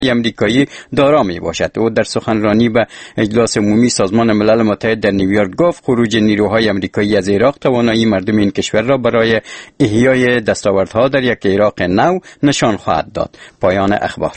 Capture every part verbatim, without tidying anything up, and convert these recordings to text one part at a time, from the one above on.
امریکایی دارا می باشد. او در سخنرانی به اجلاس عمومی سازمان ملل متحد در نیویورک گفت خروج نیروهای امریکایی از عراق توانایی مردم این کشور را برای احیای دستاوردها در یک عراق نو نشان خواهد داد. پایان اخبار.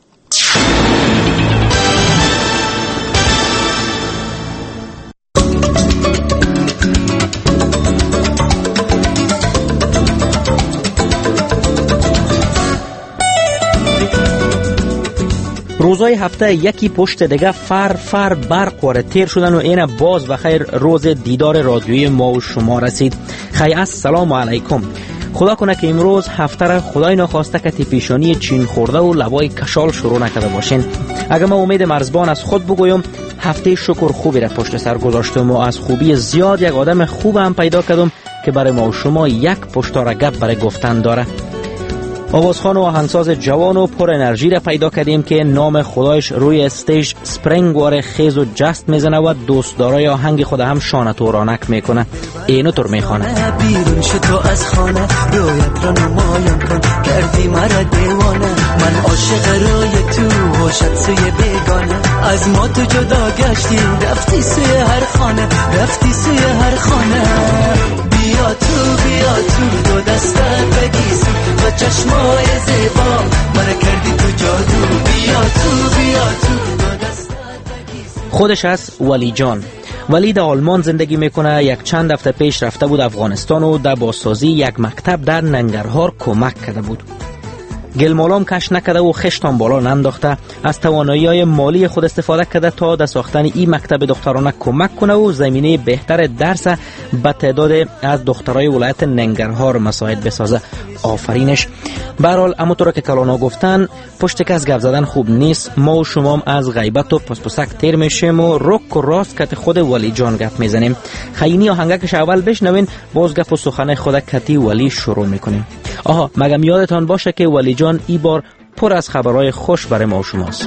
روزهای هفته یکی پشت دیگه فر فر برق واره تیر شدن و این باز بخیر روز دیدار رادیویی ما و شما رسید. خیلی السلام علیکم. خدا کنه که امروز هفته را خدای ناخواسته که پیشانی چین خورده و لبای کشال شروع نکرده باشین. اگر ما امید مرزبان از خود بگویم هفته شکر خوبی را پشت سر گذاشتم و از خوبی زیاد یک آدم خوب هم پیدا کردم که برای ما و شما یک پشتار گپ برای گفتن داره. آوازخوان و آهنگساز جوان و پر انرژی را پیدا کردیم که نام خدایش روی استیج سپرینگ واره خیز و جست میزنه و دوستدارای آهنگ خود هم شانه تو رانک میکنه. اینو طور میخوانه: بیرون شو تو از خانه، رویت را نمایان کن، کردی مرا دیوانه، من عاشق روی تو، باشد سوی بیگانه، از ما تو جدا گشتی، رفتی سوی هر خانه، رفتی سوی هر خانه. بیا تو بیا تو دو دستت بگیسو، با چشمای زیبا من کردی تو جادو. بیا تو بیا تو دو دستت بگیسو. خودش از ولی جان. ولی در آلمان زندگی میکنه. یک چند هفته پیش رفته بود افغانستان و در بازسازی یک مکتب در ننگرهار کمک کرده بود. گلمالام کش نکده و خشتان بالا ننداخته. از توانایی‌های مالی خود استفاده کرده تا در ساختن این مکتب دخترانه کمک کنه و زمینه بهتر درس به تعداد از دخترای ولایت ننگرهار مساعد بسازه. آفرینش. به هر حال همونطور که کلانا گفتن پشت کس گپ زدن خوب نیست. ما و شما هم از غیبت و پسپسک تیر میشیم و رک و راست کت خود ولی جان گپ میزنیم. خیلی آهنگکش اول بشنوین، باز گپ و سخن خود کتی ولی شروع میکنیم. آها مگم یادتان باشه که ولی جان ای بار پر از خبرهای خوش برای ما و شماست.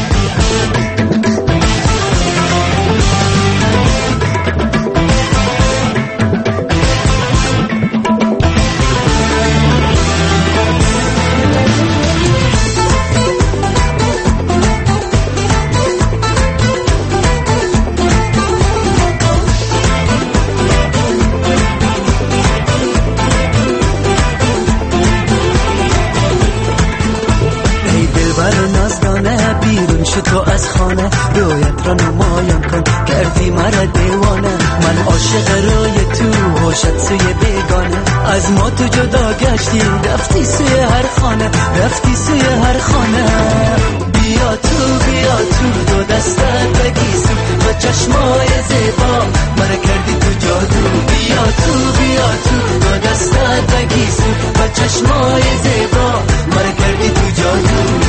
تو از خانه، رویت را نمایان کن، کردی مرا دیوانه، من عاشق روی تو، باشد سوی بیگانه، از ما تو جدا گشتی، رفتی سوی هر خانه، رفتی سوی هر خانه. بیا تو بیا تو دو دستت بگیسو، با چشمای زیبا من کردی تو جادو. بیا تو بیا تو دو دستت بگیسو، با چشمای زیبا من کردی تو جادو.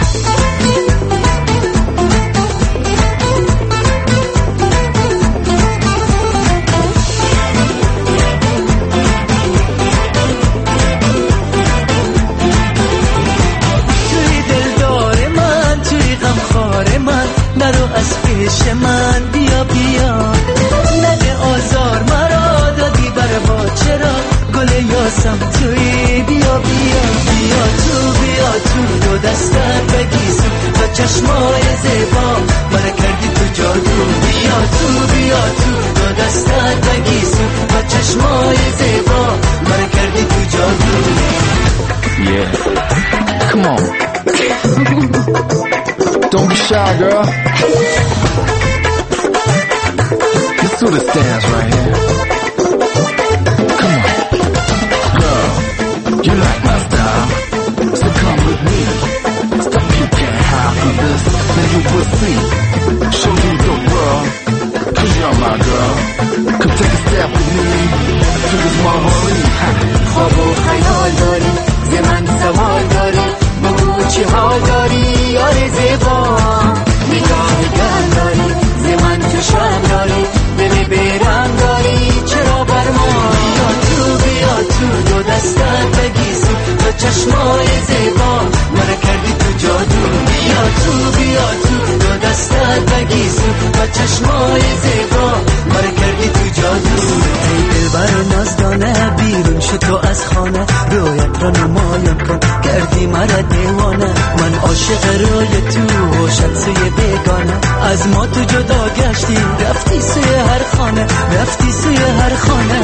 از پیش من بیا بیا، نده آزار مرا دادی بر با، چرا گل یاسم توی. بیا بیا بیا تو بیا تو دو دستت بگیسو، با چشمای زیبا من کردی تو جادو. بیا تو بیا تو دو دستت بگیسو، با چشمای زیبا من کردی تو جادو. Yeah, come on. Don't be shy, girl. Let's do this dance right here. Come on. Girl, you like my style, so come with me. Stop, you can't hide from this, then you will see. Show you the world, cause you're my girl. Come take a step with me, to this Marley. خواب و خیال داری، زمان سوال داری، بگو چی حال داری یار زیبا. نگاه گل داری، زمان فشان داری، دل بیران داری، چرا بر ما. بیا تو بیا تو دو دستت بگیسو، با چشمای زیبا من کردی تو جادو. بیا تو بیا تو دو دستت بگیسو، با چشمای زیبا من کردی تو جادو. ای دل دلبر نازدانه بیرون شو تو از خانه رویت را نمایان کن کردی مرا دیوانه من عاشق روی تو هوشت سوی بیگانه از ما تو جدا گشتی رفتی سوی هر خانه رفتی سوی هر خانه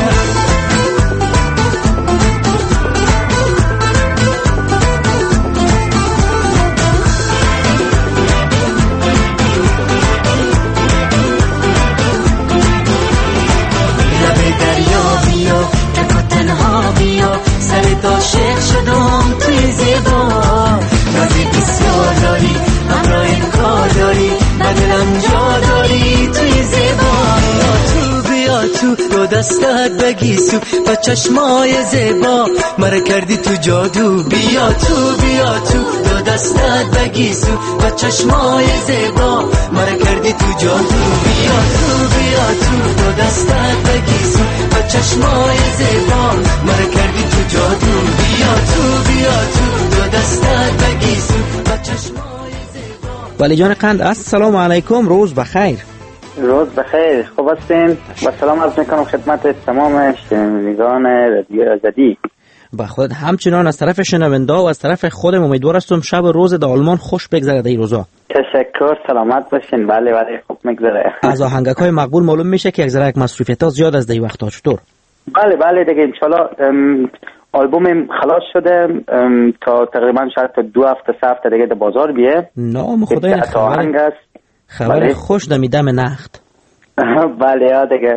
عاشق شدم توی زیبا نازی بسیار داری همراه این کار داری ندلم جا داری توی زیبا بیا تو بیا تو دو دستت بگیسو با چشمای زیبا مرا کردی تو جادو بیا تو بیا تو دو دستت بگیسو با چشمای زیبا مرا کردی تو جادو بیا تو بیا تو دو دستت بگیسو با چشمای زیبا مرا کردی تو جادو بیا تو بیا تو دو دستت بگیسو با چشمای زیبا. ولی جان قند السلام علیکم، روز بخیر. روز بخیر، خوب هستین؟ و سلام عرض میکنم خدمت تمام شنوندگان رادیو آزادی. با خود همچنان از طرف شنونده و از طرف خودم امیدوار هستم شب و روز در آلمان خوش بگذره این روزا. تشکر، سلامت باشین. بله بله خوب میگذره. از آهنگک‌های مقبول معلوم میشه که یک ذره یک مصروفیت‌ها زیاد از دی وقتا چطور؟ بله بله دیگه ان شاء الله آلبوم خلاص شده تا تقریبا شاید تا دو هفته سه هفته دیگه در بازار بیه. نام خدای خبر خبر بله. خوش دمیدم نخت. بله دیگه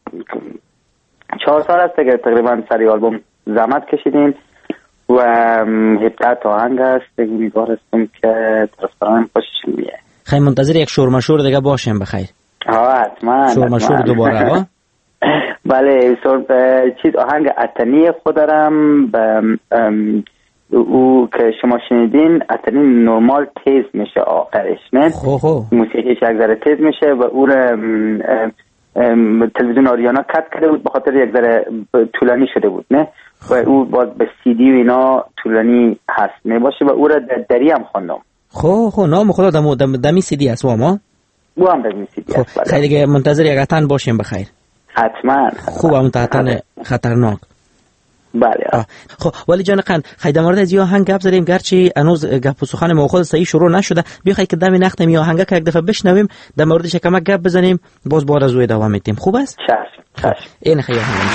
چهار سال است دیگه تقریبا سری آلبوم زحمت کشیدیم و هفده تا آهنگ است دیگه امیدوار هستم که طرفداران خوششون بیه. خیلی منتظر یک شورمشور دیگه باشیم بخیر. ها حتما شورمشور دوباره ها. بله سر چیز آهنگ اتنی خود دارم او که شما شنیدین اتنی نورمال تیز میشه آخرش نه خو خو موسیقیش یک ذره تیز میشه و او را تلویزیون آریانا کات کرده بود به خاطر یک ذره طولانی شده بود نه و او باز به سی دی و اینا طولانی هست میباشه و او را دری هم خواندم. خو خو نام خدا دم دم دمی سی دی است و ما او هم دمی سی دی است. خیلی دیگه منتظر یک اتن باشیم بخیر. حتما خوب هم تحتن خطرناک. بله. خب ولی جان قند خیلی در مورد از این آهنگ گپ زدیم گرچه هنوز گپ و سخن ما خود صحیح شروع نشده. بیا خیلی که دم نخت می آهنگ که یک دفعه بشنویم در موردش کمک گپ بزنیم باز بعد از او ادامه میدیم. خوب است؟ چشم چشم. این خیلی آهنگ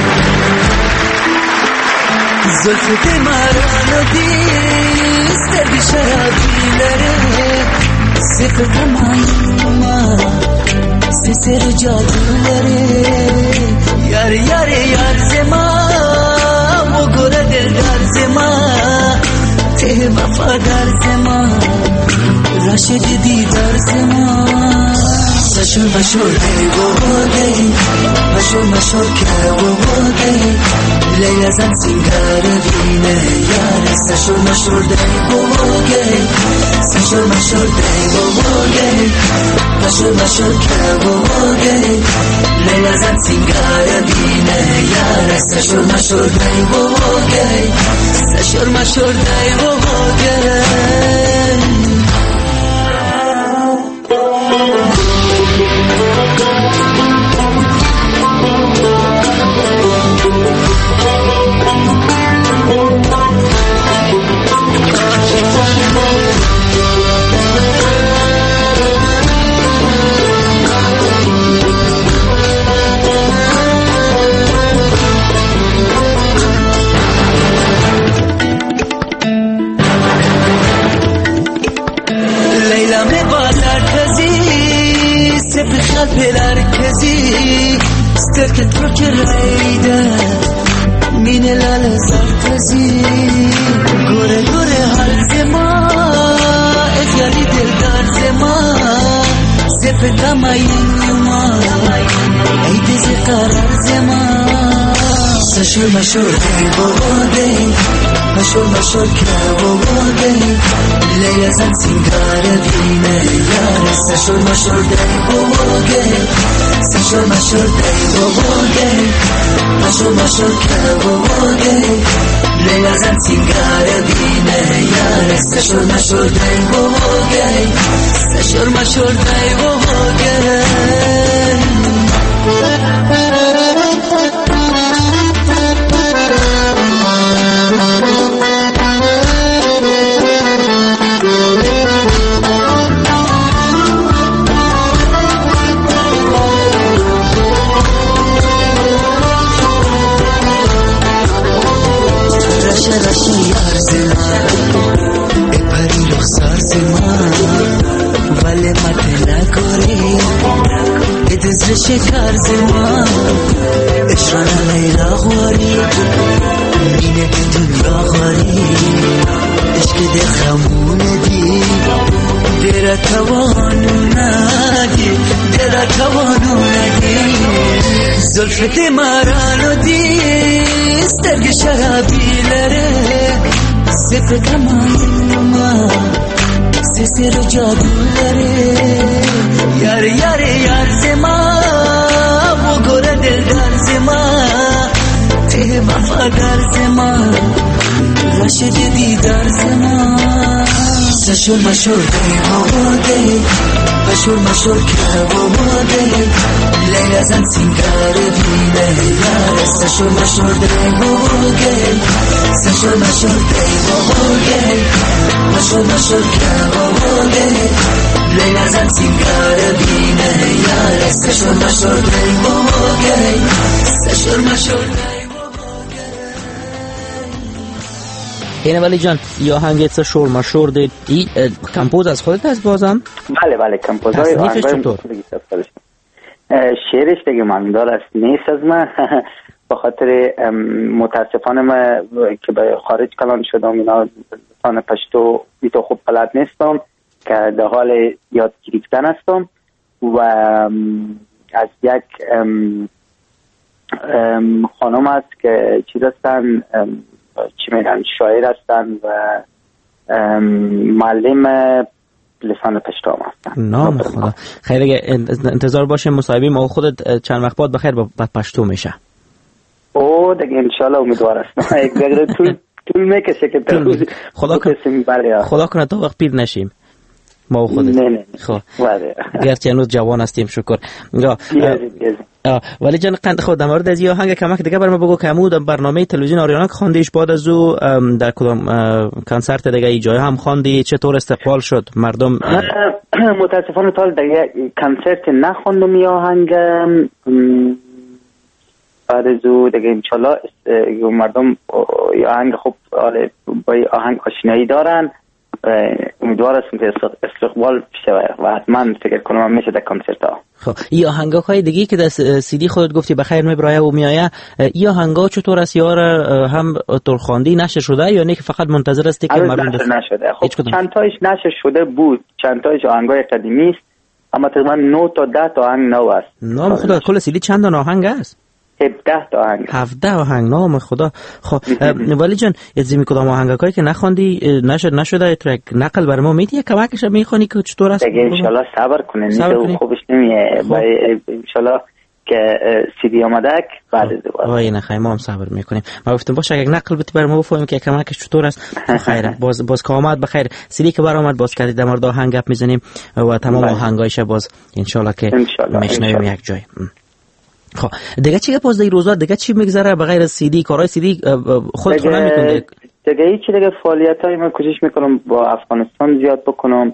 زلفت مرانو دیست بیشرابیلره صفت مایوما سسر جادولره یار یار یار زما و گره دل در زما ته وفادار زما راشد دیدار زما سشور مشور دی بودی مشور مشور که بودی لیلا زن سنگار بینه یار سشور مشور دی بودی سشور مشور دی بودی مشور مشور که بودی لیلا زن سنگار بینه یار سشور مشور دی بودی سشور مشور دی بودی پلر کزی سترکت رو که رایده مین لال زرتزی گوره گوره حال زما اخیالی دلدار زما زفتا ماین ما ایده زی قرار زما سشور مشور دی بودی مشور مشور که بودی لیلا زن سنگار بینه یار سشور مشور دی بودی سشور مشور دی بودی مشور مشور که بودی لیلا زن سنگار بینه یار سشور مشور دی بودی سشور مشور دی بودی زما ولی مت نکاری ادز شکر زما اشران لیلا غواری اینه دنیا غواری عشق ده خمون دی در توانو ندی در توانو ندی زلفت مرانو دی سترگ شرابی لره سفر کمان سر جادو لره یار یار یار زما و گره دل در زما ته وفادار زما رشد دیدار زما سشور مشور که آماده مشور مشور که آماده لیلا زن سینگار بینه یار سشور مشور ده آماده سشور مشور ده آماده مشور مشور که آماده لیلا زن سینگار بینه یار سشور مشور ده آماده سشور مشور ده اینه ولی جان یا آهنگ سه شور مشور دید این کمپوز از خودت از بازم؟ بله بله کمپوز های تصنیفش چطور؟ شعرش دیگه ماندار است نیست از من به خاطر متاسفانه من که به خارج کلان شدم اینا لسان پشتو بیتو خوب بلد نیستم که در حال یاد گرفتن هستم و از یک خانم است که چیز هستن چی میگن شاعر هستن و معلم لسان پشتو هم هستن. نام خدا خیر اگه انتظار باشه مصاحبه ما خودت چند وقت بعد بخیر بعد پشتو میشه. او دیگه انشالله امیدوار هستم یک دیگه طول طول میکشه که خدا کنه خدا کنه تا وقت پیر نشیم ما و خودت. نه نه خب گرچه هنوز جوان هستیم شکر. ولی جان قند خود در مورد از این آهنگ کمک دیگه برام بگو که عمود برنامه تلویزیون آریانا خواندیش بعد از او در کدام کنسرت دیگه ای جای هم خواندی چطور استقبال شد مردم؟ متاسفانه تا دیگه کنسرت نخوندم این آهنگ بعد از او دیگه انشالله مردم این آهنگ خوب با این آهنگ آشنایی دارن امیدوار هستم که استقبال شود و حتما فکر کنم میشه در کنسرت ها. خب این آهنگا های دیگه که در سی دی خودت گفتی بخیر میبرایه و میایه این آهنگا چطور است یار هم ترخواندی نشه شده یا نه که فقط منتظر هستی که مردم نشده؟ خب چند تایش نشه شده بود چند تایش آهنگای قدیمی است اما تقریبا نه تا ده تا آهنگ نو است. نام خدا کل سی دی چند تا آهنگ است؟ هفده تا آهنگ. هفده آهنگ نام خدا. خب ولی جان یزمی کدام آهنگایی که نخوندی نشد نشده ترک نقل بر ما میدی کمکش میخونی که چطور است؟ دیگه ان شاء الله صبر کنین نه خوبش نمیه ان شاء الله که سی دی اومدک بعد از دوباره. وای نه خیر ما هم صبر میکنیم. ما گفتم باشه اگه نقل بتی بر ما بفهمیم که کمکش چطور است. خیره باز باز که اومد بخیر سی دی که بر اومد باز کردید در مورد آهنگ گپ میزنیم و تمام آهنگایش باز ان شاء الله که میشنویم یک جای. خب دیگه چی پوز در روزا دیگه چی میگذره بغیر از سی دی کارهای سی دی خودت خونه میکنی؟ دیگه هیچی دیگه فعالیتای من کوشش میکنم با افغانستان زیاد بکنم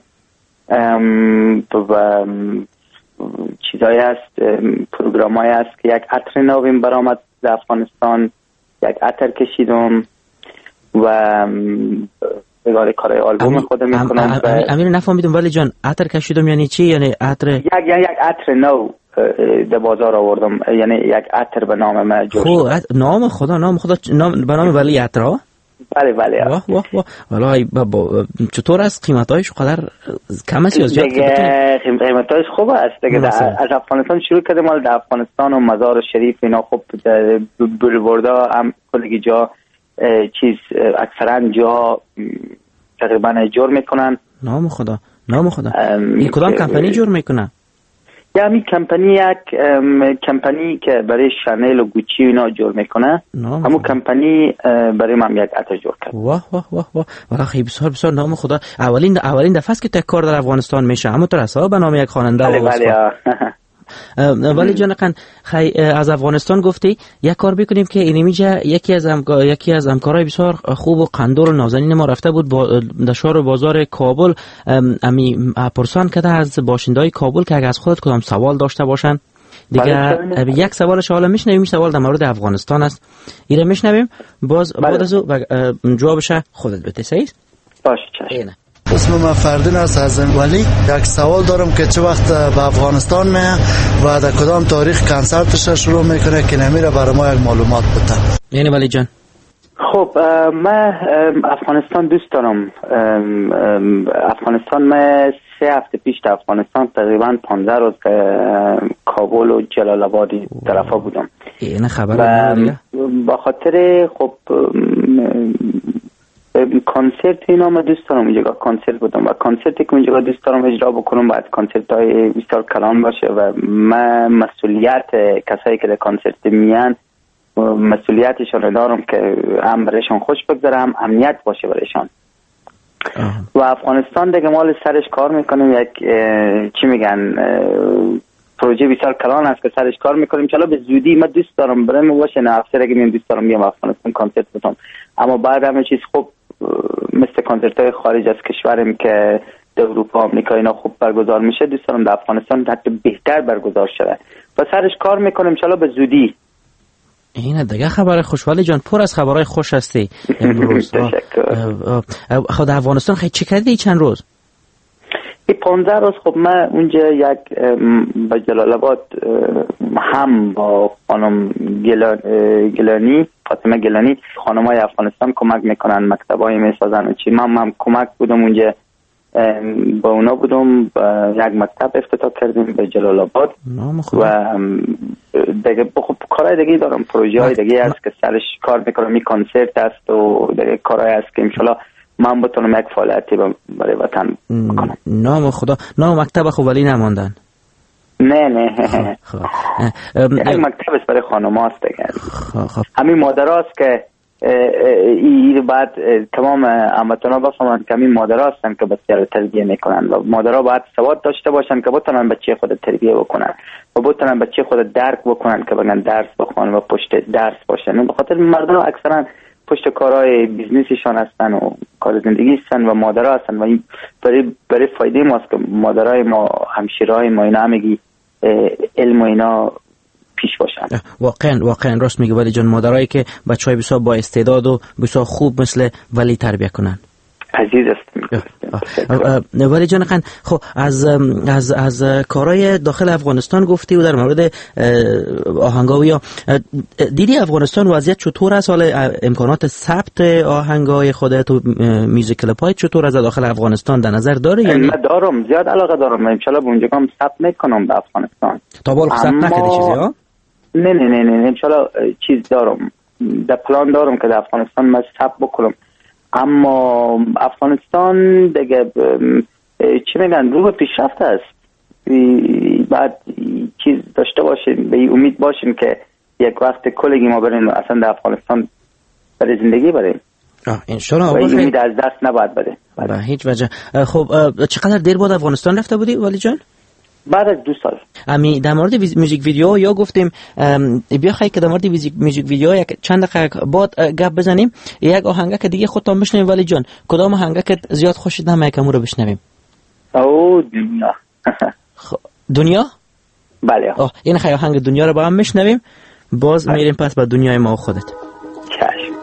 و چیزایی هست پروگرامایی هست که یک عطر نویم برآمد در افغانستان یک عطر کشیدم و بگاره کارهای آلبوم خودم میکنم. امیر نفهمیدم ولی جان عطر کشیدم یعنی چی؟ یعنی عطر یک یک عطر نو در بازار آوردم یعنی یک عطر به نام من جوش. خب نام خدا نام خدا نام به نام ولی عطر ها؟ بله بله. واه واه واه والله چطور است قیمتایش قدر کم است یا زیاد؟ دیگه قیمتایش خوب است دیگه از افغانستان شروع کردیم مال در افغانستان و مزار شریف اینا خوب بولواردا هم کلی جا چیز اکثرا جا تقریبا جور میکنن. نام خدا نام خدا این کدام کمپانی جور میکنه؟ یا همین کمپانی یک کمپانی که برای شانل و گوچی اینا جور میکنه همون کمپانی برای من یک عطر جور کرد. واه واه واه واه والله خیلی بسیار بسیار نام خدا. اولین اولین دفعه است که تک کار در افغانستان میشه اما تو رسا به نام یک خواننده بله بله. ولی جانقن خی از افغانستان گفتی یک کار بکنیم که اینمیجا یکی از هم... یکی از همکارای بسیار خوب و قندور و نازنین ما رفته بود با در شهر و بازار کابل امی پرسان کرده از باشنده‌های کابل که اگه از خودت کدام سوال داشته باشن دیگه یک سوالش حالا میشنویم سوال در مورد افغانستان است ایره میشنویم باز بعد از او جوابش خودت بده. صحیح باشه چشم. اسم من فردین است از ولی. یک سوال دارم که چه وقت به افغانستان میه و در کدام تاریخ کنسرتش شروع میکنه که نمیره برای ما یک معلومات بده. یعنی ولی جان خب من افغانستان دوست دارم. افغانستان من سه هفته پیش در افغانستان تقریبا پانزده روز کابل و جلال آبادی طرفا بودم. این خبر دیگه با خاطر خب کنسرت اینا من دوست دارم اونجا کنسرت بودم و کنسرتی که اونجا دوست دارم اجرا بکنم باید کنسرت های بسیار کلان باشه و من مسئولیت کسایی که در کنسرت میان مسئولیتشان دارم که هم برایشان خوش بگذارم، امنیت باشه برایشان. و افغانستان دیگه مال سرش کار میکنیم، یک چی میگن پروژه بسیار کلان است که سرش کار میکنیم. چلا به زودی من دوست دارم برام باشه، نه افسر اگه من دوست دارم بیام افغانستان کنسرت بدم، اما بعد همه چیز خوب مثل کنسرت های خارج از کشورم که در اروپا آمریکا اینا خوب برگزار میشه، دوست دارم در افغانستان حتی بهتر برگزار شده و سرش کار میکنیم چلا به زودی. اینه دیگه خبر خوشحالی جان، پر از خبرهای خوش هستی امروز. خود افغانستان خیلی چی کردی چند روز؟ این پانزده روز خب من اونجا یک با جلال آباد هم با خانم گلانی فاطمه گلانی خانمای افغانستان کمک میکنن، مکتبای میسازن و چی، من هم کمک بودم اونجا با اونا بودم، یک مکتب افتتاح کردیم به جلال آباد و دیگه خب کارهای دیگه دارم، پروژه های دیگه هست که سرش کار میکنم. این کنسرت هست و دیگه کارهای هست که انشالله من بتونم یک فعالیتی برای وطن بکنم. نام خدا، نام مکتب خب ولی نماندن؟ نه نه یک مکتب است برای خانم هاست دیگه، همین مادر هاست که این بعد تمام هموطنا بفهمند که همین مادر هستن که بچه رو تربیه میکنن و مادر ها باید سواد داشته باشن که بتونن بچه خود تربیه بکنن و بتونن بچه خود درک بکنن که بگن درس بخونن و پشت درس باشن. به خاطر مردم اکثرا پشت کارهای بیزنسشان هستن و کار زندگی هستن و مادرها هستن و این برای برای فایده ماست که مادرای ما، همشیرهای ما اینا همگی علم و اینا پیش باشن. واقعا واقعا راست میگه ولی جان، مادرایی که بچهای بسیار با استعداد و بسیار خوب مثل ولی تربیت کنن عزیز است. ولی جان خان، خب از از از کارهای داخل افغانستان گفتی و در مورد آهنگاوی، دیدی افغانستان وضعیت چطور است؟ حالا امکانات ثبت آهنگای خودت و میوزیک کلیپ‌های چطور از داخل افغانستان در نظر داری؟ یعنی من دارم، زیاد علاقه دارم، ان شاء الله اونجا هم ثبت میکنم به افغانستان. تا بالا ثبت نکردی چیزی ها؟ نه نه نه نه ان شاء الله چیز دارم، در پلان دارم که در افغانستان من ثبت بکنم، اما افغانستان دیگه چی میگن رو به پیشرفت است. بعد چیز داشته باشین، به امید باشین که یک وقت کلگی ما بریم اصلا در افغانستان برای زندگی بریم. انشالله. و این امید از دست نباید بده به هیچ وجه. خب چقدر دیر بعد افغانستان رفته بودی ولی جان؟ بعد از دو سال. امی در مورد موزیک ویدیو یا گفتیم بیا خیلی که در مورد موزیک ویدیو یک چند دقیقه بعد گپ بزنیم. یک آهنگ که دیگه خودتون بشنویم ولی جان، کدام آهنگ که زیاد خوشت نمیاد که مو رو بشنویم؟ او دنیا. دنیا؟ بله. اوه این خیلی آهنگ دنیا رو با هم میشنویم، باز میریم پس به دنیای ما و خودت. چشم.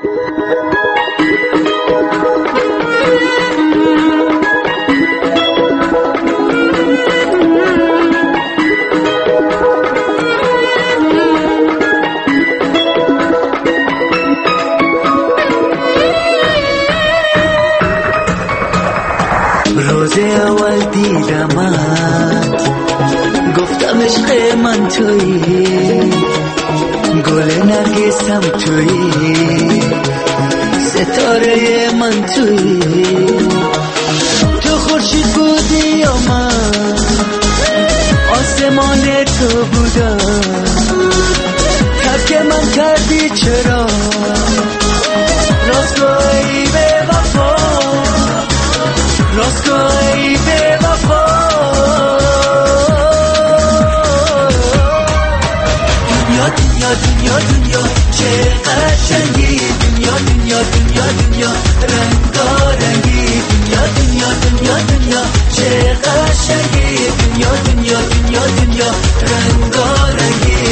روز اول دیدمت گفتم عشق من تویی، گل نرگسم تویی، ستاره من تویی، تو خورشید بودی و من آسمان تو بودم، ترک من کردی چرا راست گویی به وفا، راست گویی به وفا. دنیا دنیا دنیا دنیا چه قشنگی، دنیا دنیا دنیا دنیا رنگارنگی، دنیا دنیا دنیا دنیا چه قشنگی، دنیا دنیا دنیا دنیا رنگارنگی.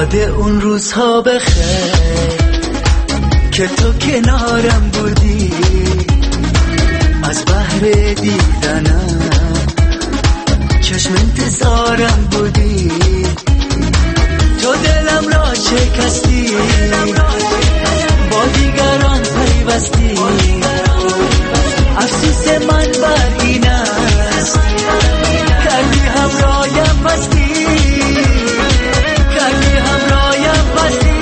یاد اون روزها بخیر که تو کنارم بودی، از بحر دیدنم چشم انتظارم بودی، تو دلم را شکستی، با دیگران پیوستی، افسوس من بر این است کردی همرایم پستی، کردی همرایم پستی.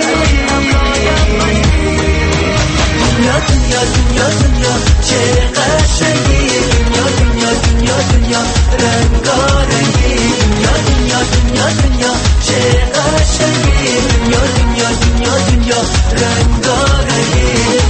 دنیا دنیا دنیا دنیا چه قشنگی، دنیا دنیا دنیا دنیا رنگارنگی، دنیا دنیا دنیا دنیا چه قشنگی، دنیا دنیا دنیا دنیا رنگارنگی.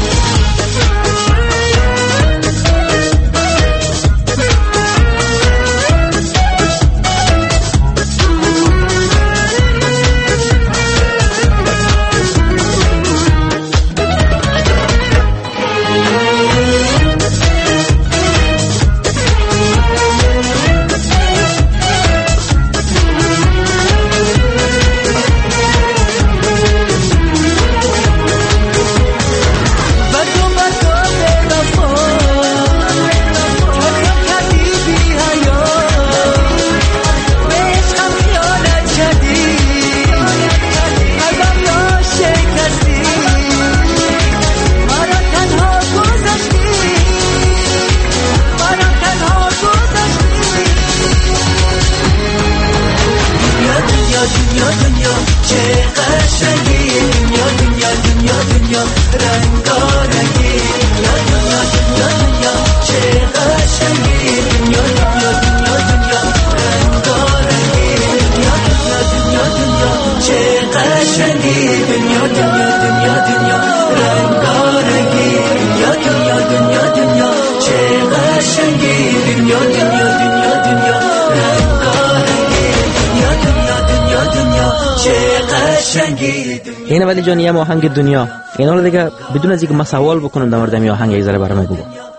اینه ولی جان یه آهنگ دنیا اینا رو دیگه بدون از اینکه ما سوال بکنم در مورد این آهنگ یک ذره برام بگو.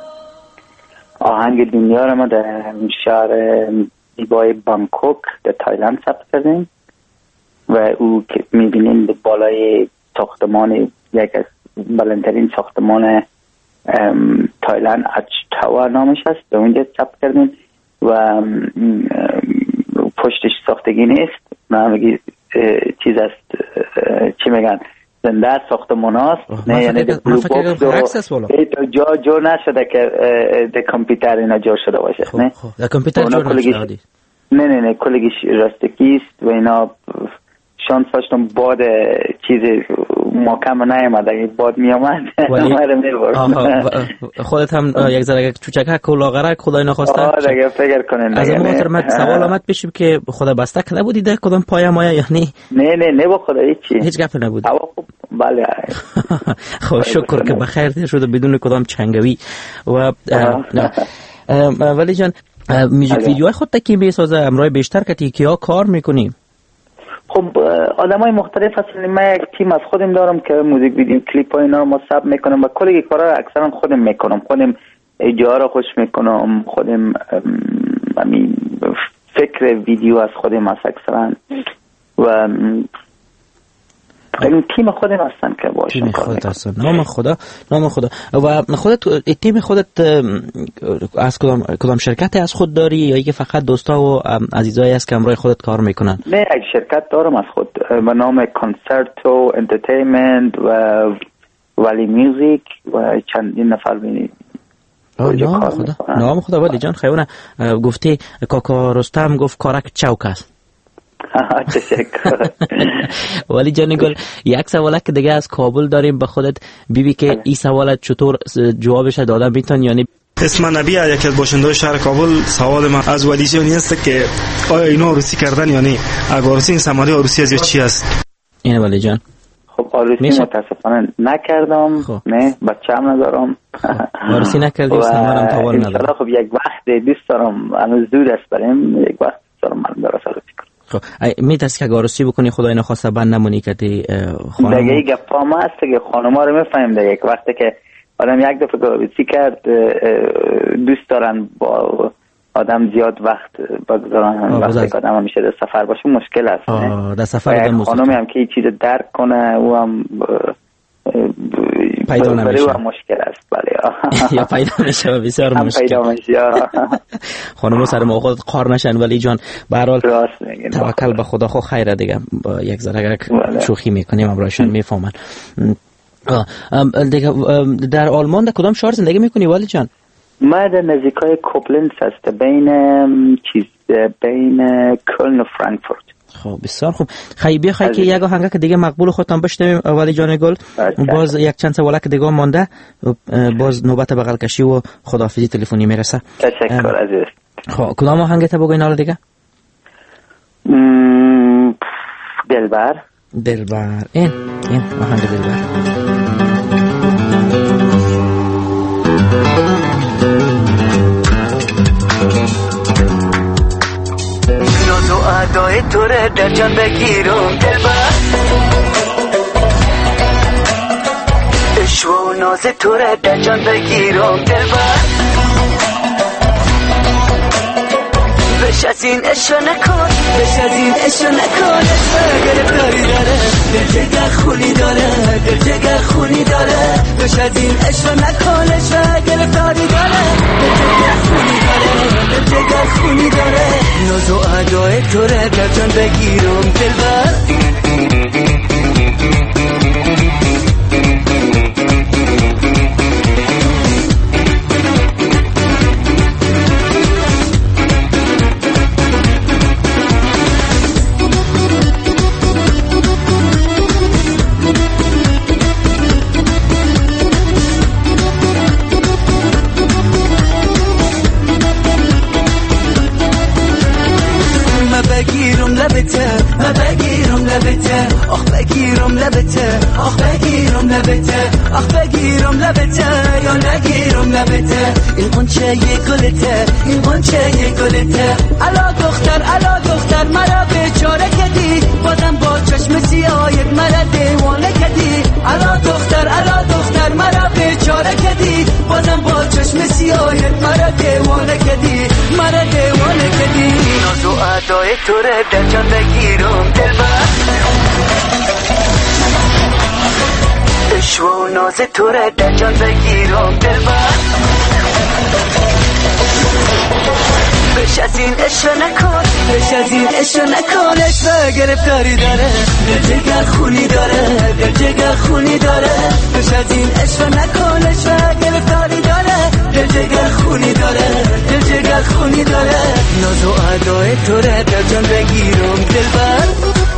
آهنگ دنیا رو ما در شهر زیبای بانکوک در تایلند ثبت کردیم و او که میبینین به بالای ساختمان یک از بلندترین ساختمان تایلند اچ تاور نامش هست، به اونجا ثبت کردیم و پشتش ساختگی نیست، نامگی چیز است، چی میگن زنده ساختمان هست، نه یعنی بلو باکس و جا جور نشده که ده کامپیوتر اینا جور شده باشه. نه ده کامپیوتر جور نشده، نه نه نه کلگیش راستگی است و اینا شانس داشتم باد چیز محکم نیامد، اگه باد میامد ما میبرد. خودت هم یک ذره چوچکک و لاغرک خدای نخواسته آه دیگه فکر کنین از اون محترمت سوال آمد پیشم که خدا بسته که نبودی ده کدام پایه مایه یعنی نه نه نه با خدا هیچی هیچ گپ نبود. بله خب شکر که بخیر تیر شده بدون کدام چنگوی و ولی جان میوزیک ویدیوهای خود تا کی میسازه امرای بیشتر که کیا کار میکنی؟ خب آدمای مختلف هستن، من یک تیم از خودم دارم که موزیک ویدیو کلیپ ها اینا رو ما ثبت میکنم و کلی کارا اکثرا خودم میکنم، خودم اجرا رو خوش میکنم، خودم همین فکر ویدیو از خودم است اکثرا و این تیم خودم هستن که باشن تیم خودت هستن. نام خدا نام خدا و خودت تیم خودت از کدام کدام شرکتی از خود داری یا اینکه فقط دوستا و عزیزایی است که همراه خودت کار میکنن؟ نه یک شرکت دارم از خود به نام کانسرتو انترتینمنت و ولی میوزیک و چندین نفر بینید. نام خدا نام خدا ولی جان خیونه گفتی کاکا رستم گفت کارک چوک است. تشکر. ولی جانی گل یک سوالک که دیگه از کابل داریم به خودت بیبی که این سوالت چطور جوابش دادن میتون؟ یعنی اسم نبی یکی از باشنده‌های شهر کابل، سوال من از ولی جانی است که آیا اینا عروسی کردن یعنی اگر عروسی این سمالی عروسی از چی است؟ اینه ولی جان خب عروسی متاسفانه نکردم خب. نه بچه‌ام ندارم عروسی نکردی سمارم توان ندارم. خب یک وقت دوست دارم هنوز زود است بریم یک وقت دارم من درست عروسی کنم. خب میترسی که عروسی بکنی خدای نخواسته بند نمونی که تی خانم دیگه گپا ما است که خانم‌ها رو میفهمیم دیگه یک وقتی که آدم یک دفعه عروسی کرد دوست دارن با آدم زیاد وقت بگذارن، وقتی آدم همیشه در سفر باشه مشکل است. آه در سفر دم خانمی هم که چیز درک کنه او هم پیدا نمیشه، او هم مشکل است. بله یا پیدا میشه و بسیار مشکل پیدا میشه. خانم سر موقع قار نشن. ولی جان به هر حال توکل به خدا، خو خیره دیگه. با یک ذره شوخی میکنیم امرایشان میفهمن دیگه. در آلمان در کدام شهر زندگی میکنی ولی جان؟ ما در نزدیکای کوبلنز هست، بین چیز بین کلن و فرانکفورت. خب بسیار خوب. خیلی بخوای که یک آهنگ که دیگه مقبول خودتان بشنویم ولی جان گل. باز یک چند سوال که دیگه مونده، باز نوبت بغل کشی و خداحافظی تلفنی میرسه. تشکر عزیز. خب کدام آهنگ تا بگوین حالا دیگه؟ دلبر. دلبر این این آهنگ دلبر. ناز و ادای تو رو در جان بگیرم دلبر، عشق و ناز تو رو در جان بگیرم دلبر، بش از این عشق نکن، بش از این عشق نکن. عشق گرفتاری داره، دل جگر خونی داره، دل جگر خونی داره. بش از این عشق نکن، عشق گرفتاری داره، دل جگر خونی داره، دل جگر خونی داره. ناز و ادای تو رو در جان بگیرم دلبر، بگیرم لبته، ما بگیرم لبته، آخ بگیرم لبته، آخ بگیرم لبته، آخ بگیرم لبته یا نگیرم لبته. این قنچه یه گلته، این قنچه یه گلته. الا دختر، الا دختر مرا بیچاره کردی، بازم با چشم سیاهت مرا دیوانه کردی. الا دختر، الا دختر مرا بیچاره کردی، بازم با چشم سیاهت مرا دیوانه کردی، مرا دیوانه کردی. ناز و ادای تو رو در جان بگیرم دلبر، عشق و ناز تو رو در جان بگیرم دلبر، بش از این عشق نکن، بش از این عشق نکن. عشق گرفتاری داره، دل جگر خونی داره، دل جگر خونی داره. بش از این عشق نکن، عشق گرفتاری داره، دل جگر خونی داره، دل جگر خونی داره. ناز و ادای تو رو در جان بگیرم دلبر،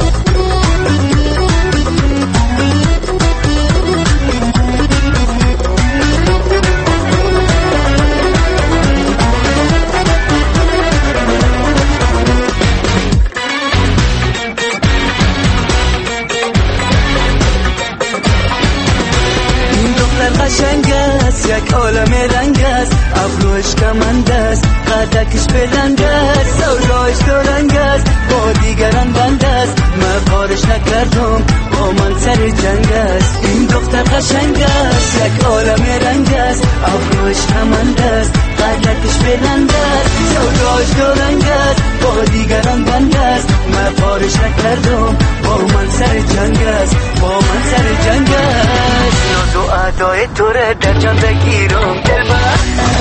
قشنگ است، یک عالم رنگ است، ابروش کمند است، قدکش بلند است، سودایش دو رنگ است، با دیگران بند است. من کارش نکردم، با من سر جنگ است. این دختر قشنگ است، یک عالم رنگ است، ابروش کمند است، قدکش بلند است، سودایش دو رنگ است، با دیگران بند است. من کارش نکردم، با من سر جنگ است، با من سر جنگ است. ناز و ادای تو رو در جان بگیرم دلبر،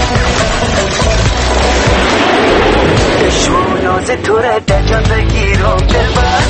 عشق و ناز تو رو در جان بگیرم دلبر،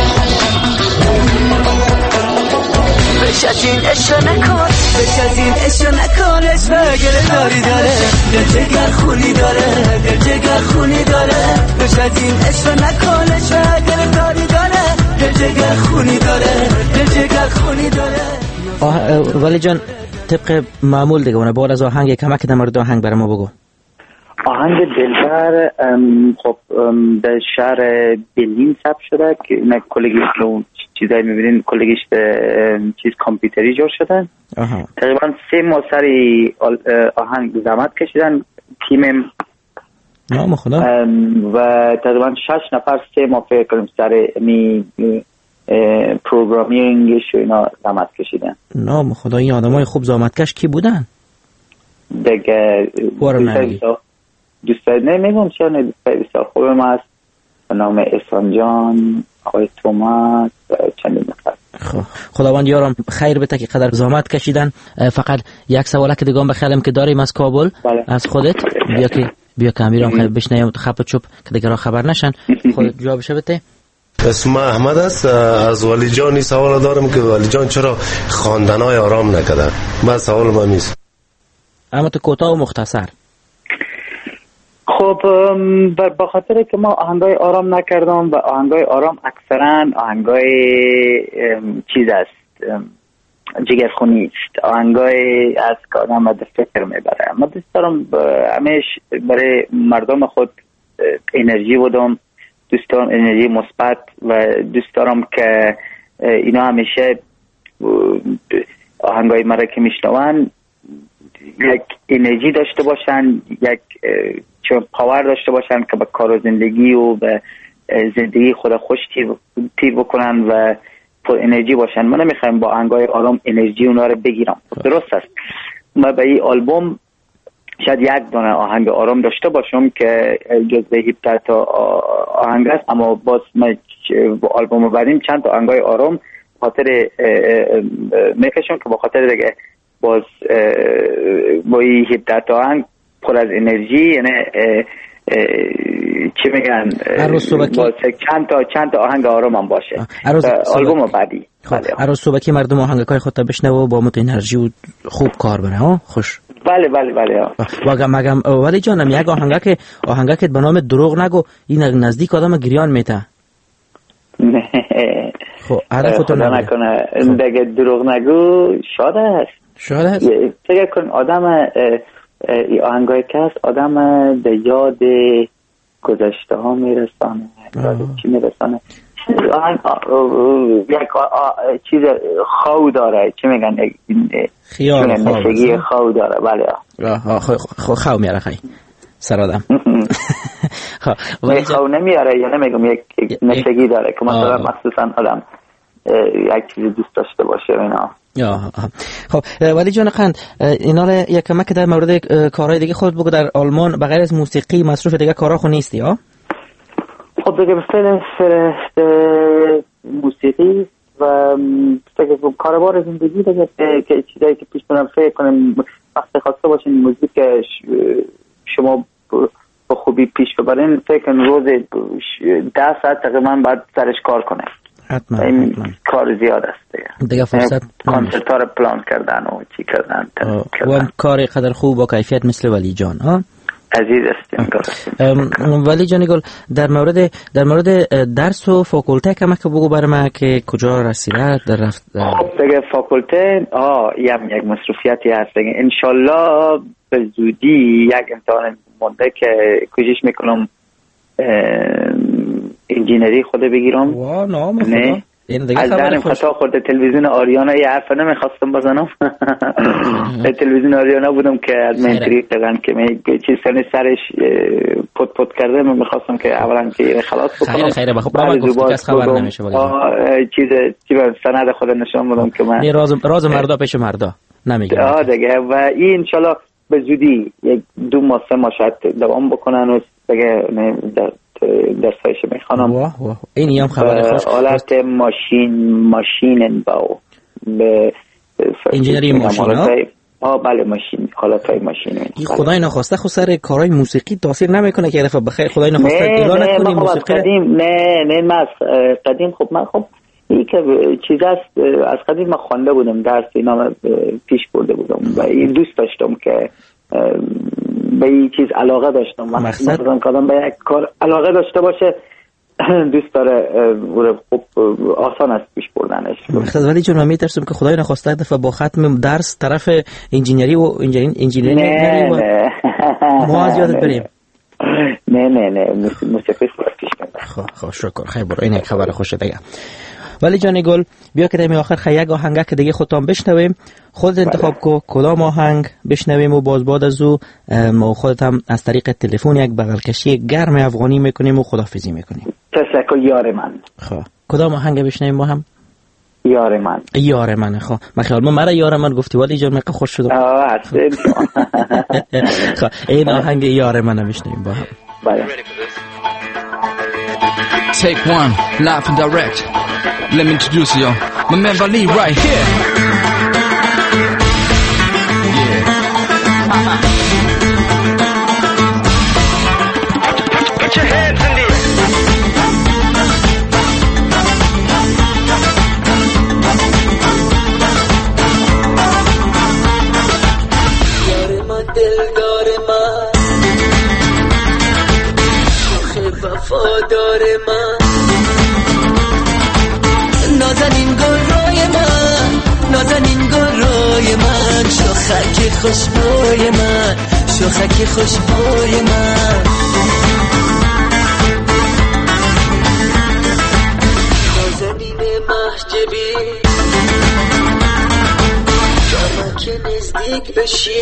بش از این عشق نکن، بش از این عشق نکن. عشق گرفتاری داره، دل جگر خونی داره، دل جگر خونی داره. بش از این عشق نکن، عشق گرفتاری داره، دل جگر خونی داره، دل جگر خونی داره. ولی جان طبق معمول دیگه اون بعد از آهنگ کمک در مورد آهنگ برای ما بگو. آهنگ دلبر خب در شهر برلین ثبت شده که اینا کلگیش رو چیزایی میبینین، کلگیش چیز کامپیوتری جور شدن. تقریبا سه ماه سری آهنگ زحمت کشیدن تیمم نام خدا و تقریبا شش نفر سه ماه فکر کنم سر می پروگرامینگش و اینا زحمت کشیدن. نام خدا این آدمای خوب زحمت کش کی بودن؟ دیگه دوستای نمیگم چه دوستای بسیار خوب ما است به نام احسان جان، آقای توماس و چندین نفر. خب خداوند یارم خیر بده که قدر زحمت کشیدن. فقط یک سوال که دیگه بخیرم که داریم از کابل. بله. از خودت بیا که بیا که امیرم خیر بشنیم خپ چوب که دیگه را خبر نشن. خودت جوابش بده. اسم احمد است. از ولی جانی سوال دارم که ولی جان چرا خواندنای آرام نکردن؟ من سوال ما نیست. اما تو کوتاه و مختصر. خب به خاطر که ما آهنگای آرام نکردم و آهنگای آرام اکثرا آهنگای چیز است، جگرخونی است، آهنگای از که آدم به فکر میبره. ما دوست دارم همیش برای مردم خود انرژی بودم، دوست دارم انرژی مثبت و دوست دارم که اینا همیشه آهنگای مرا که میشنون یک انرژی داشته باشن، یک چون پاور داشته باشن که به کار و زندگی و به زندگی خود خوش تیر, تیر بکنن و پر انرژی باشن. من نمیخوایم با آهنگای آرام انرژی اونا رو بگیرم. درست است، ما به این آلبوم شاید یک دونه آهنگ آرام داشته باشم که جزء هفده تا آهنگ است، اما باز ما با آلبوم بعدیم چند تا آهنگای آرام خاطر میکشم که با خاطر دیگه باز با این هفده تا آهنگ پر از انرژی، یعنی چی میگن باز چند تا چند تا آهنگ آرام هم باشه آلبوم بعدی. عروس صبحی مردم آهنگای خودت بشنوه و با مت انرژی و خوب کار بره. ها خوش. بله بله بله. واقعا مگم ولی جانم یک آهنگ که آهنگ که به نام دروغ نگو این نزدیک آدم گریان میته. خب هدف تو نکنه دیگه دروغ نگو شاد است. شاد است. فکر کن آدم ای آهنگای که هست آدم به یاد گذشته ها میرسانه. یاد چی میرسانه؟ یک چیز خو داره، چی میگن؟ خیال نشگی خو داره. بله خو میاره خیلی سر آدم خو نمیاره یا نمیگم یک نشگی داره که مثلا مخصوصا آدم یک چیز دوست داشته باشه اینا. خب ولی جان قند اینا رو یک کمک در مورد کارهای دیگه خود بگو. در آلمان بغیر از موسیقی مصروف دیگه کارا خو نیستی ها؟ خب دیگه مثل فرست موسیقی و دیگه کاربار زندگی دیگه که چیزایی که پیش برم فکر کنم وقت خواسته باشین موزیک شما با خوبی پیش ببرین فکر کنم روز ده ساعت تقریبا باید سرش کار کنه. حتما این حتما. کار زیاد است دیگه. دیگه فرصت کانسرت ها رو پلان کردن و چی کردن, کردن. و کاری قدر خوب با کیفیت مثل ولی جان ها عزیز استیم. ولی جانی گل در مورد در مورد درس و فاکولته کمک بگو برای من که کجا رسیده در رفت. خب دیگه فاکولته آه یم یک مصروفیتی هست دیگه. انشالله به زودی یک امتحان مونده که کوشش میکنم انجینری خود بگیرم. وا نام خدا. این دیگه از درم خطا خورده تلویزیون آریانا یه حرف نمیخواستم بزنم. تلویزیون آریانا بودم که از من طریق دادن که من چیز سرش سرش پت پت کرده. من میخواستم که اولا که خلاص بکنم. خیلی خیلی بخوب بابا گفت کس خبر نمیشه بگم. چیز چیز سند خود نشون بدم که من راز راز مردا پیش مردا نمیگم. آه دیگه و این ان شاء الله به زودی یک دو ماه سه ماه شاید دوام بکنن و دیگه در درسایش میخوانم. واه واه این هم خبر خوش. حالت ماشین ماشین با به انجینری ماشین ها. آه بله ماشین حالت های ماشین. این خدای نخواسته خود سر کارهای موسیقی تاثیر نمیکنه که دفعه بخیر خدای نخواسته اعلان نکنی موسیقی قدیم. نه نه من قدیم خب من خب این که چیز است از قدیم من خوانده بودم درس اینا پیش برده بودم و این دوست داشتم که به این چیز علاقه داشتم. مقصد که آدم به یک کار علاقه داشته باشه دوست داره خوب آسان است پیش بردنش. مقصد ولی چون من میترسم که خدای نخواسته دفعه با ختم درس طرف انجینری و انجینری نه نه ما از یادت بریم. نه نه نه موسیقی پیش کنم. خب خب شکر خیلی برو این یک خبر خوشه دیگه. ولی جان گل بیا که دمی آخر خیلی یک آهنگ که دیگه خودتان بشنویم. خودت انتخاب کو کدام آهنگ بشنویم و باز بعد از او ما خودت هم از طریق تلفن یک بغل کشی گرم افغانی میکنیم و خدافظی میکنیم. تسلک یار من. خب کدام آهنگ بشنویم ما هم؟ یار من. یار من. خب من خیال ما مرا یار من گفتی ولی جان مقه خوش شد. آه هستیم. خب این آهنگ یار من میشنیم با هم. بله. Take one, live and direct. Let me introduce you, my man Vali right here. Yeah. Put your hands in the air. یار من دلدار من وفادار من نازنین گلای من نازنین گلای من شاخک خوشبوی من شاخک خوشبوی من نازنین محجبی جامعه که نزدیک بشی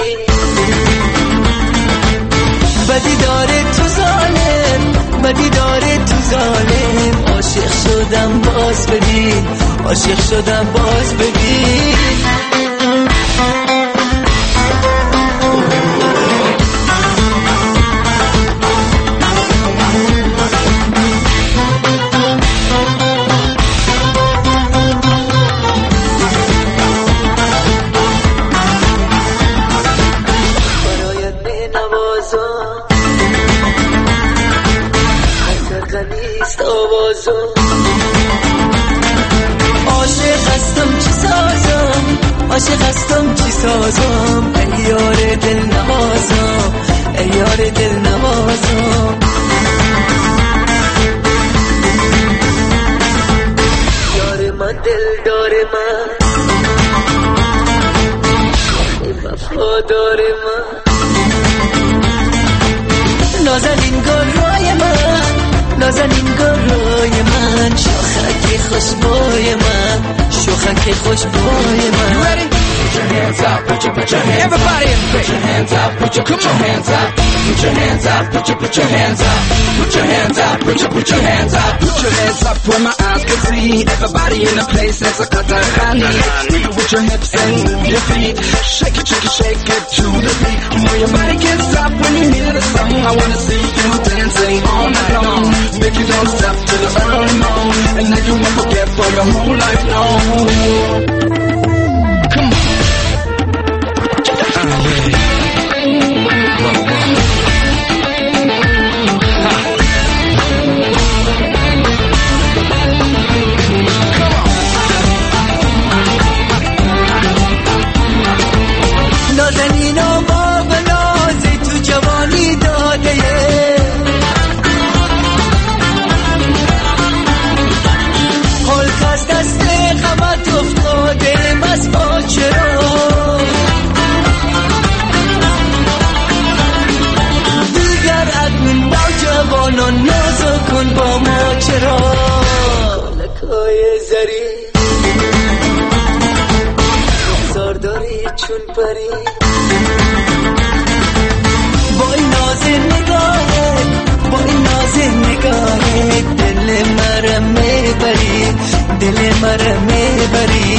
بدی داره تو ظالم بدی داره تو ظالم عاشق شدم باز ببین عاشق شدم باز ببین برایت می نوازم نیست آوازم عاشق هستم چی سازم عاشق هستم چی سازم ای یار دل نوازم ای یار دل نوازم یار من دلدار من ای وفادار من نازنین گلای من نازنین گلای من شاخک خوشبوی من شاخک خوشبوی من Put your hands up, put your, put your hands everybody in put your hands up, put your, put your hands up, put your hands up, put your, put your hands up, put your hands up, put your, put your hands up, put your hands up where my eyes can see everybody in the place that's a Qatarani. With your hips and move your feet, shake it, shake it, shake it to the beat. When your body can't stop when you hear the song, I wanna see you dancing all night long. Make you don't stop till the early morning, and then you won't forget for your whole life long. Come on. نازنین و باغ نازی تو جوانی داده حلق از دست غمت افتاده مست با چرا دیگر ادمین با جوانان نازو کن با ما چرا لکای زری رخسار داری چون پری با این ناز نگاهت با این ناز نگاهت دل مرا میبری دل مرا میبری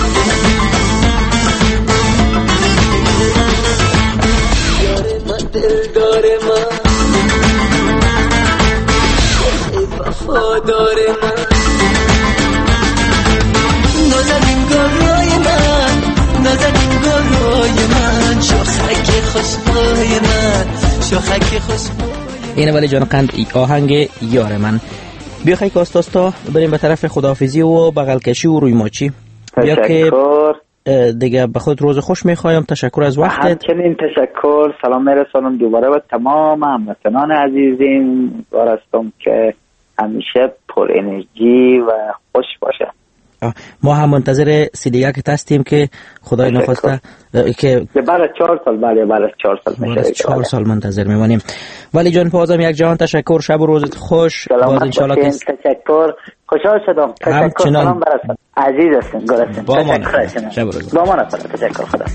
یار من دلدار من ای وفادار من نازنین گلای من نازنین گلای من شاخک خوشبوی من شاخک خوشبوی اینه ولی جان قند آهنگ یار من. بیا خیلی کاستاستا بریم به طرف خداحافظی و بغل کشی و روی ماچی. بیا که دیگه به خود روز خوش میخوایم. تشکر از وقتت. همچنین تشکر. سلام میرسانم دوباره به تمام هموطنان عزیزین. امیدوارم که همیشه پر انرژی و خوش باشه. ما هم منتظر سیدیگه که هستیم که خدای نخواسته که بعد چهار سال بعد بعد چهار سال میشه چهار سال منتظر میمانیم. ولی جان پازم یک جهان تشکر. شب و روزت خوش. باز ان شاء الله که تشکر. خوشحال شدم. تشکر. سلام براتون. عزیز هستین. گرسین. تشکر. شب و روز. با ما تشکر. خدا.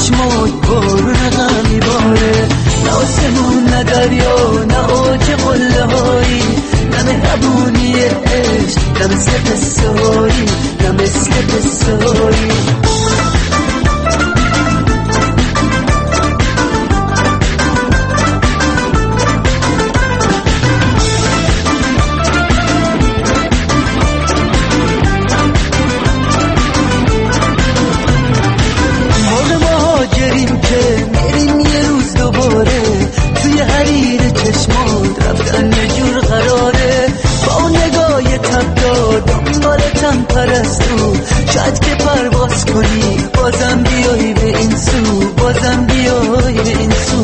چشمات بارون غم میباره، نه آسمون نه دریا نه اوج قله هایی، نه مهربونی عشق نه مثل قصه هایی، نه مثل قصه هایی. شاید که پرواز کنی بازم بیایی به این سو، بازم بیایی به این سو.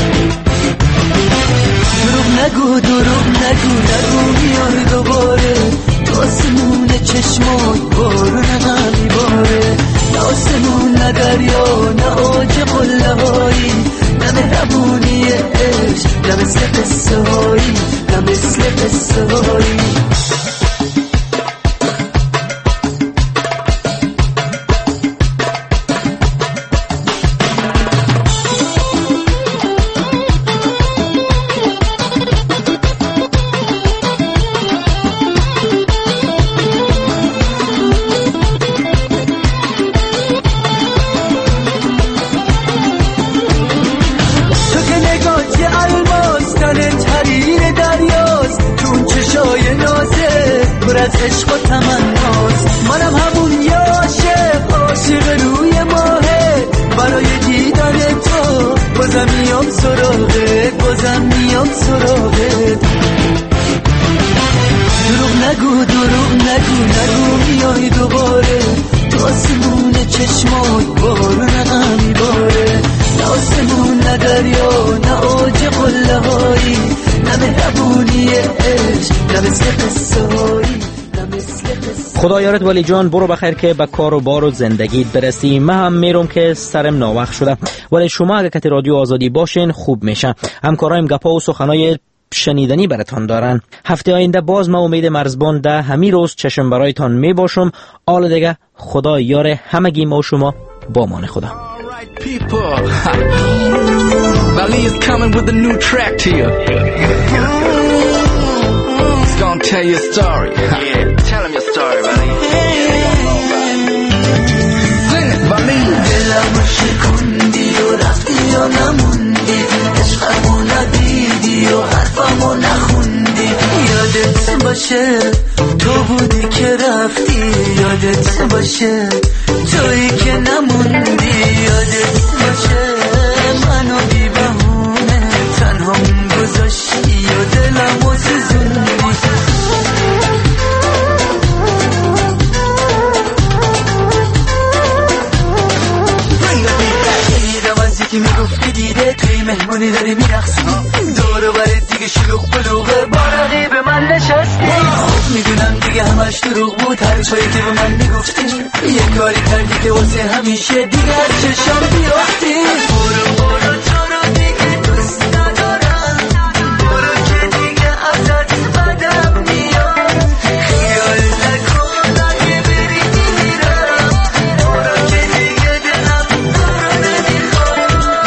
دروغ نگو دروغ نگو نگو بیای دوباره، تو آسمون چشمات بارون غم میباره، نه آسمون نه دریا نه اوج قله هایی، نه مهربونی عشق نه مثل قصه هایی، نه مثل قصه هایی. از عشق و تمناست، منم همون یه عاشق عاشق روی ماهه، برای دیدن تو بازم میام سراغت، بازم میام سراغت. دروغ نگو دروغ نگو نگو میای دوباره، تو آسمون چشمات بارون غم میباره، نه آسمون نه دریا نه اوج قله هایی، نه مهربونی عشق نه مثل قصه هایی. خدا یارت ولی جان، برو بخیر که به کار و بار و زندگیت برسی. من هم میرم که سرم ناوقت شده، ولی شما اگه کتی رادیو آزادی باشین خوب میشه. همکارایم گپا و سخنای شنیدنی براتان دارن. هفته آینده باز ما امید مرزبان ده همی روز چشم برایتان می باشم. آل دیگه خدا یار همگی ما و شما با مان خدا. Valley is coming with a new track to you. It's gonna tell you a story. Yeah, tell him your story, Valley. Sing it, Valley. دلم شکوندی و رفتی و نموندی، عشقمو ندیدی و حرفمو نخوندی. یادت باشه تو بودی که رفتی، یادت باشه تویی که نموندی، یادت باشه منو بی بهونه تنهام گذاشتی و دلمو سوزوندی. که میگفتی دیده توی مهمونی داری میرخصی، دور و برت دیگه شلوغ بلوغه با رقیب من نشستی. خوب میدونم دیگه همش دروغ بود هر چایی که به من میگفتی، یه کاری کردی که واسه همیشه دیگه از چشم بیافتی. برو برو تو رو دیگه دوست ندارم، برو که دیگه ازت بدم میاد، خیال نکن اگه بری میرم، برو که دیگه دلم برو نمیخواد.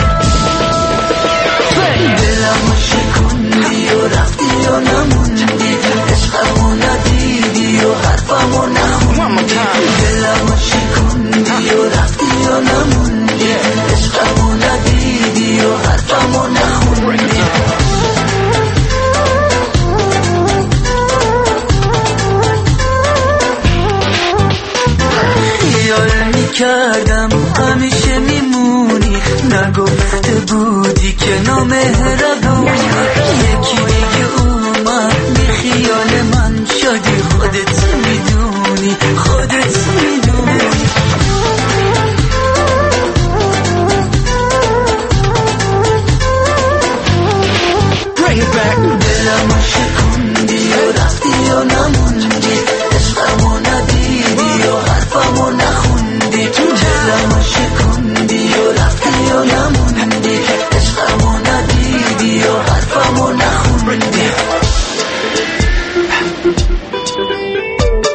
دلمو شکوندی و رفتی و نموندی، عشقمو ندیدی و حرفمو نخوندی. دلمو شکوندی و رفتی و نموندی، عشقمو ندیدی و حرفمو نخوندی. خیال میکردم همیشه میمونی، نگفته بودی که نامهربونی. یکی دیگه اومد بی خیال من شدی، خودت میدونی خودت میدونی. دلمو شکوندی و رفتی و نموندی، عشقمو ندیدی و حرفمو نخوندی. دلمو شکوندی و رفتی و نموندی، عشقمو ندیدی و حرفمو نخوندی.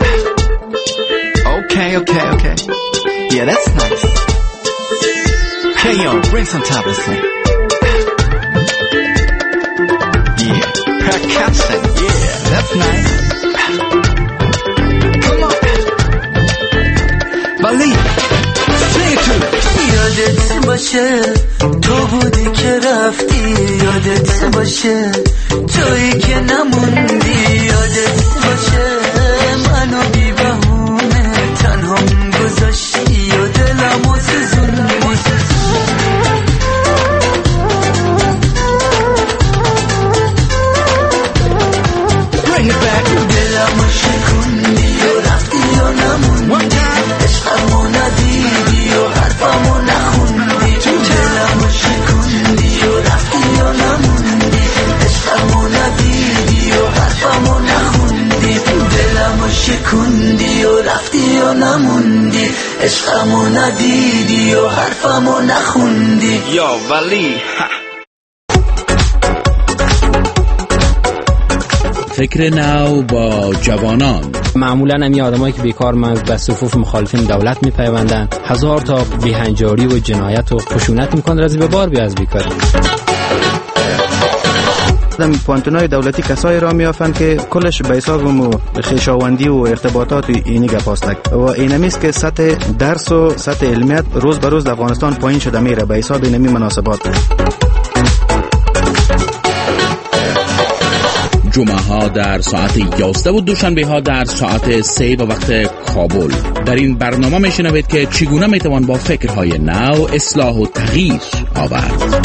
Okay, okay, okay. Yeah, that's nice. K-On, bring some tablets in. Yeah, percussion, yeah, that's nice. Come on. Believe. Say it to me. یادت باشه تو بودی که رفتی، یادت باشه تویی که نموندی، یادت باشه منو بی بهونه تنهام گذاشتی و دلمو سوزوندی. Bring it back. دلمو شکوندی و رفتی و نموندی، عشقمو ندیدی و حرفمو نخوندی، دلمو شکوندی و رفتی و نموندی، عشقمو ندیدی و حرفمو نخوندی، دلمو شکوندی و رفتی و نموندی، عشقمو ندیدی و حرفمو نخوندی. Yo, ولی فکر نو با جوانان. معمولا هم آدمایی که بیکار مند به صفوف مخالفین دولت میپیوندن، هزار تا بیهنجاری و جنایت و خشونت میکنن رازی به بار بی از بیکاری. در پانتونای دولتی کسایی را میافند که کلش به حساب خویشاوندی و ارتباطات اینی گپاستک و اینمیست که سطح درس و سطح علمیت روز به روز در افغانستان پایین شده میره به حساب اینمی مناسبات. جمعه ها در ساعت یازده و دوشنبه ها در ساعت سه به وقت کابل. در این برنامه میشنوید که چگونه میتوان با فکرهای نو اصلاح و تغییر آورد.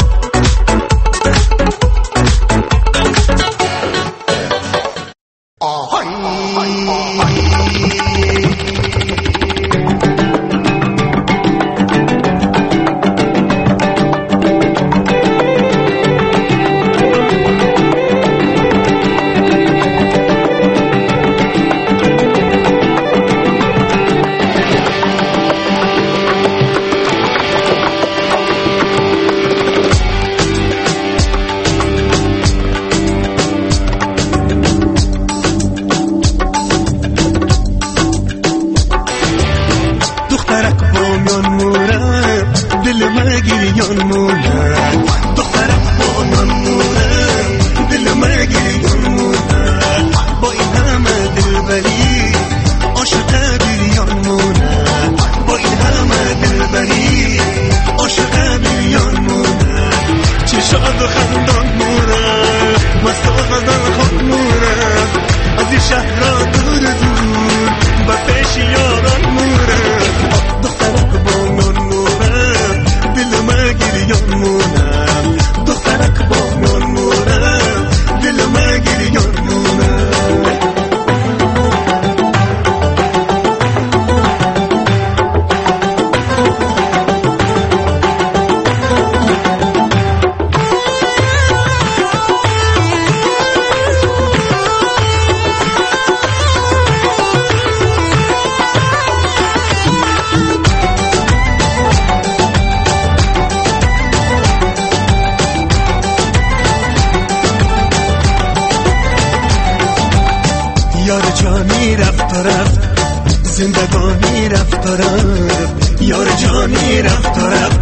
زندگانی رفت و رفت، یار جانی رفت و رفت،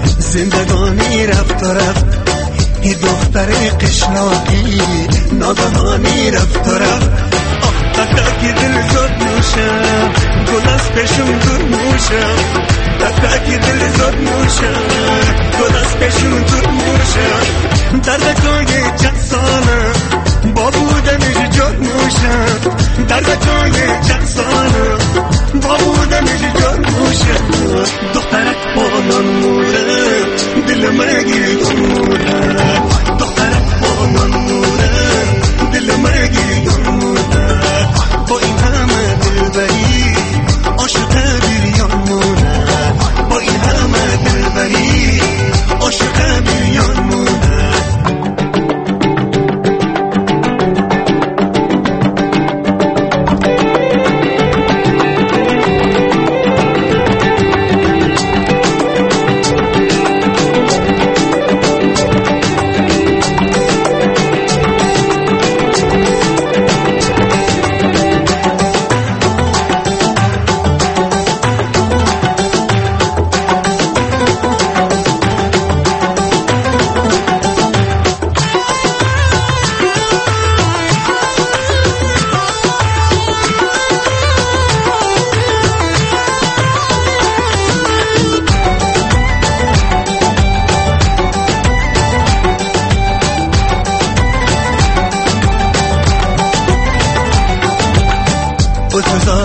زندگانی رفت و رفت، ای دختر قشناقی ناگهانی رفت و رفت. آه تکه دل زد نوشم، گل از پشم دور موشم، تکه دل زد نوشم، گل از پشم دور موشم، دردکای چند سالم با بودنش جد موشم، دردکای چند سالم با بودنش جد موشم. دخترک بانان موره دل مگی موره، دخترک بانان موره دل مگی موره، با این همه دلبری عاشق بیریان موره، با این همه دلبری عاشق بیریان موره.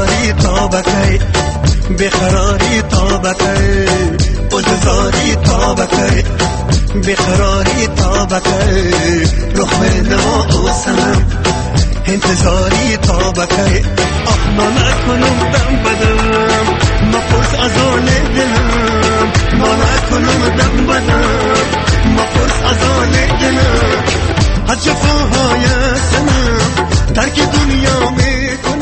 انتظاری تا بکی بقراری تا بکی انتظاری تا بکی بقراری تا بکی رخ نما و سنم انتظاری تا بکی آه ما نکنم دم بدم ما پرس از آن دلم ما نکنم دم بدم ما پرس از آن دلم از جفاهای سنم ترک دنیا میکنم